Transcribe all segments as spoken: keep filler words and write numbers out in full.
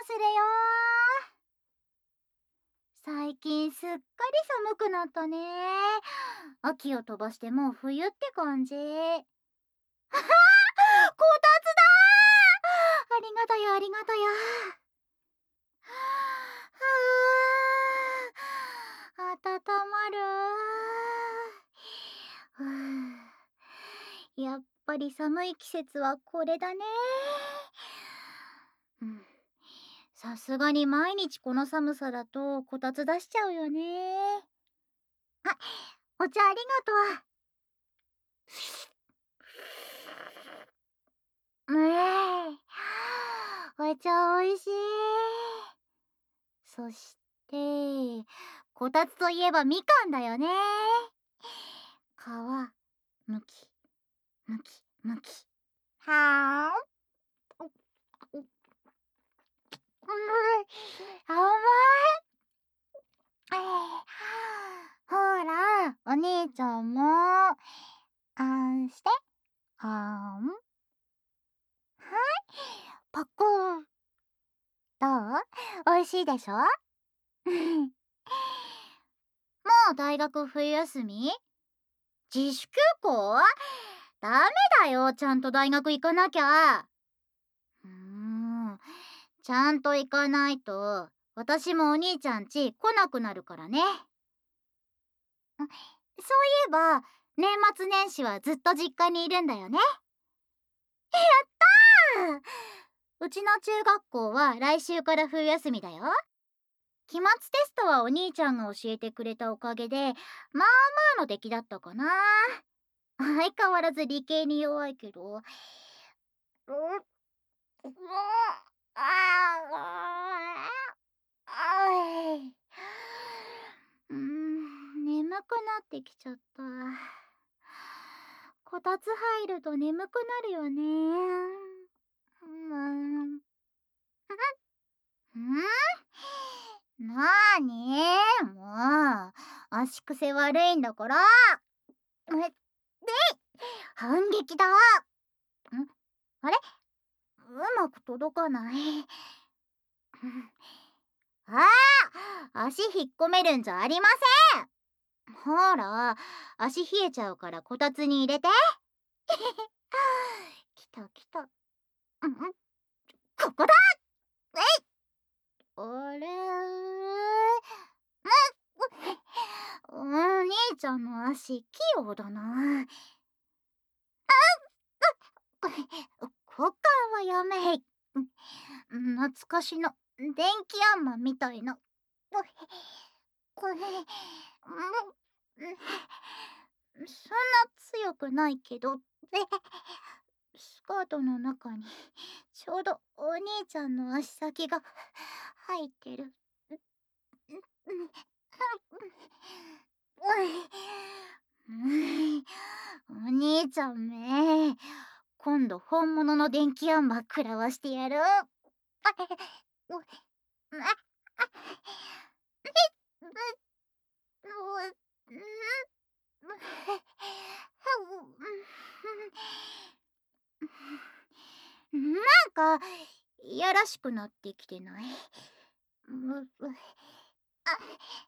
するよー。最近すっかり寒くなったね。秋を飛ばしてもう冬って感じ。あはこたつだー。ありがとよありがとよ。はあ、温まるー。ふう、やっぱり寒い季節はこれだね。うん、さすがに毎日この寒さだとこたつ出しちゃうよね。あ、お茶ありがとう。うえー、お茶おいしい。そしてこたつといえばみかんだよね。皮むきむきむき。はあ。うん、甘い。ほら、お兄ちゃんもあんして。はん。はい、パクン。どう？おいしいでしょ？もう大学冬休み？自主休校？ダメだよ、ちゃんと大学行かなきゃ。うーん、ちゃんと行かないと私もお兄ちゃん家来なくなるからね。そういえば年末年始はずっと実家にいるんだよね。やったー。うちの中学校は来週から冬休みだよ。期末テストはお兄ちゃんが教えてくれたおかげでまあまあの出来だったかな。相変わらず理系に弱いけど。うっ、うっ、あああい。うーん、眠くなってきちゃった。こたつ入ると眠くなるよね。うん。ん？なーに？もう足癖悪いんだから。え、で反撃だ。ん？あれ？うまく届かない。ああ、足引っ込めるんじゃありません。ほら、足冷えちゃうからこたつに入れて。来た来た。ん？ここだ。えい。あれー、お兄ちゃんの足器用だな。交換はやめ。懐かしの電気あんまみたいな。これ、もう、そんな強くないけど、スカートの中にちょうどお兄ちゃんの足先が入ってる。お兄ちゃんめ、今度本物の電気あんま食らわしてやる。なんかいやらしくなってきてない？あ、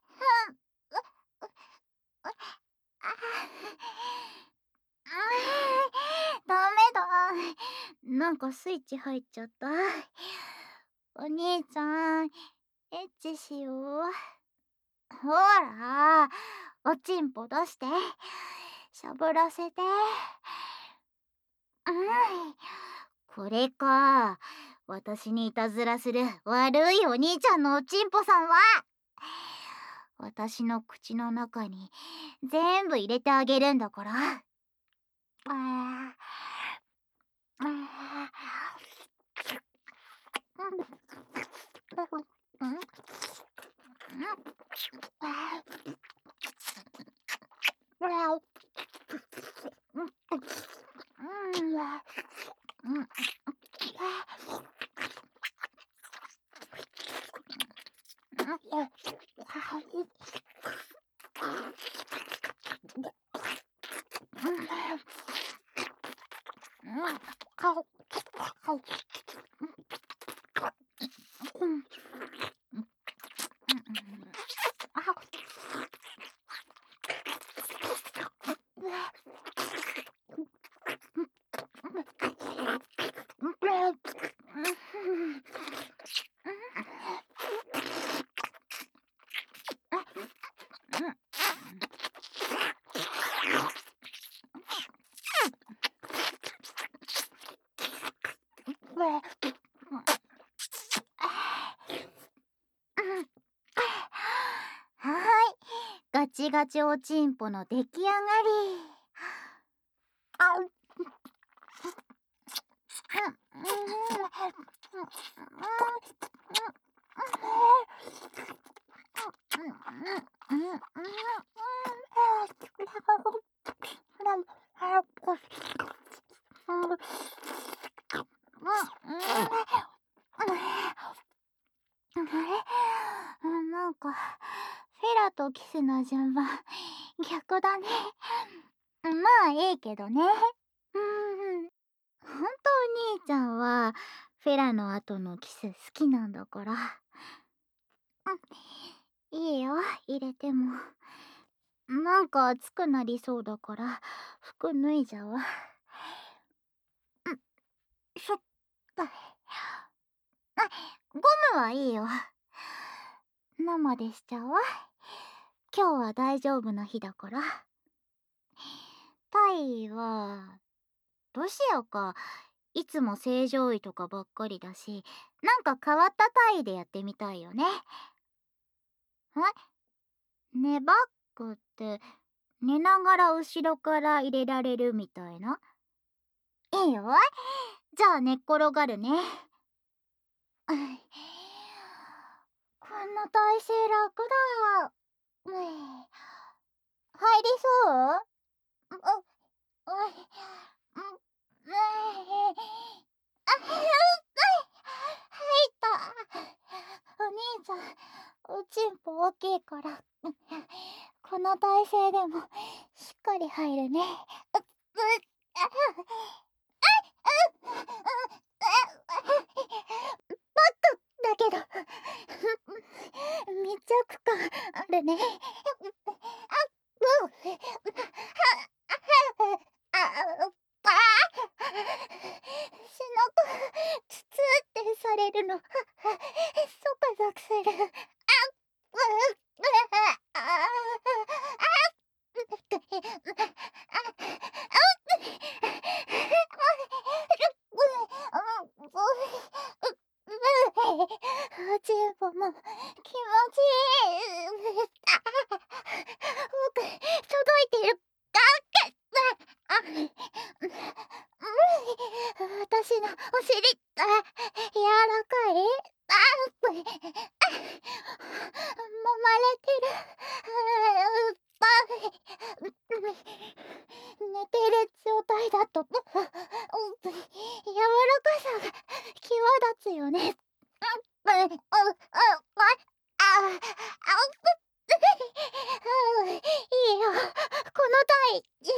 ダメだ。なんかスイッチ入っちゃった。お兄ちゃん、エッチしよう。ほら、おちんぽ出して、しゃぶらせて。うん、これか。私にいたずらする悪いお兄ちゃんのおちんぽさんは。私の口の中に全部入れてあげるんだから。ああ、 チガチおちんぽの出来上がり。あうなんかフェラとキスの順番逆だね。まあいいけどね。うんほんとお兄ちゃんはフェラの後のキス好きなんだから。うん、いいよ入れても。なんか熱くなりそうだから服脱いじゃうわ。うん、そっと。あ、ゴムはいいよ。生でしちゃうわ。今日は大丈夫な日だから。タイはどうしようか。いつも正常位とかばっかりだし、なんか変わったタイでやってみたいよね。え、寝バックって寝ながら後ろから入れられるみたいな。いいよ。じゃあ寝っ転がるね。こんな体勢楽だ。入りそう？う、う、う、う、あ、入った。お兄ちゃん、おちんぽ大きいから、この体勢でもしっかり入るね。う、う、あ、バットだけど密着感あるね。背中ツツってされるのゾクゾクする。おちんぽも気持ちいい。僕届いてる。私のお尻柔らかい。揉まれてる。寝てる状態だと柔らかさが際立つよね。いいよ、このタイいい。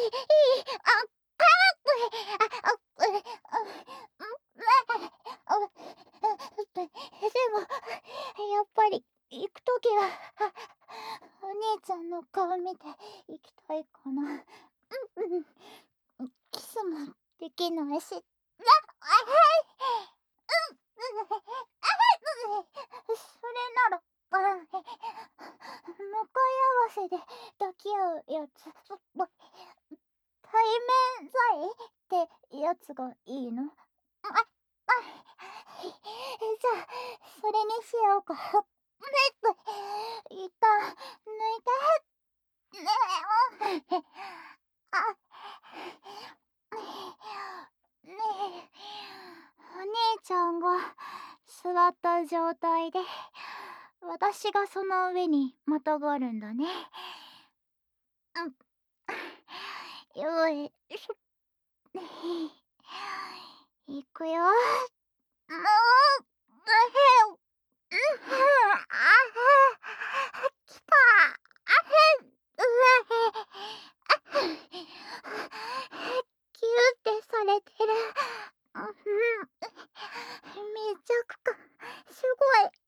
でもやっぱり行くときはお兄ちゃんの顔見て行きたいかな。キスもできないし。それなら向かい合わせで抱き合うやつ、対面罪ってやつがいいの？あ、あ、じゃあそれにしようか。一旦抜いて。あ、ねえ、お兄ちゃんが座った状態で私がその上にまたがるんだね。よいしょ。いくよ。もう、きた。キューってされてる。密着感すごい。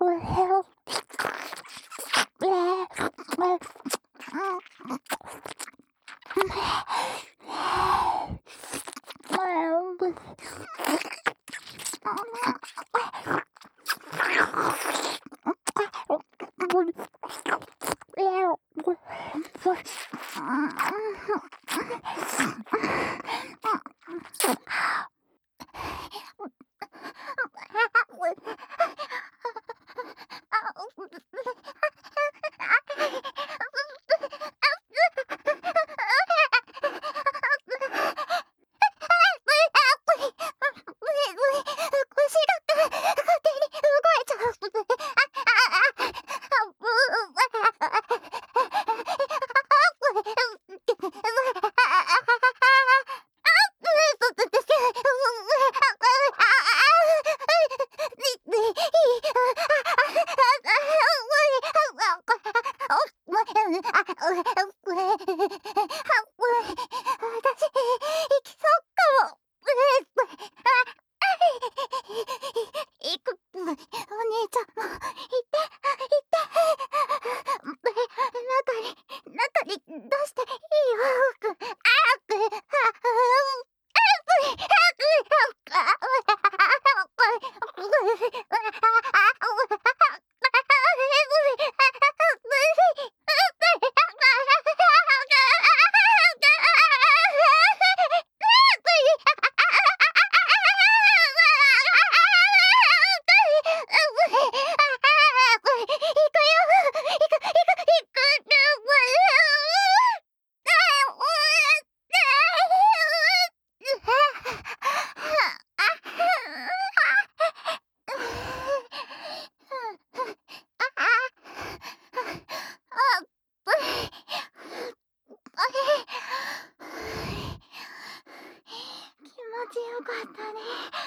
よかったね。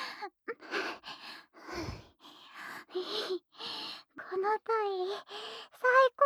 この回最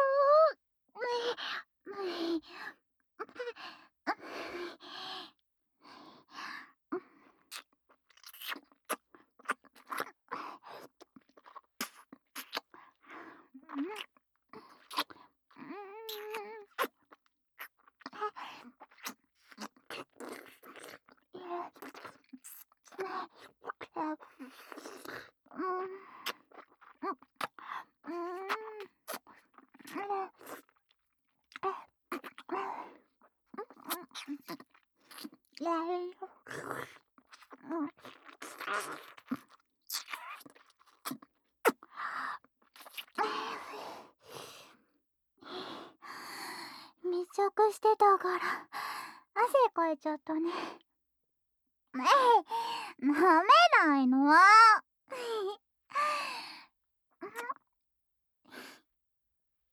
密食してたから汗かいちゃったね。ねえ、舐めないの？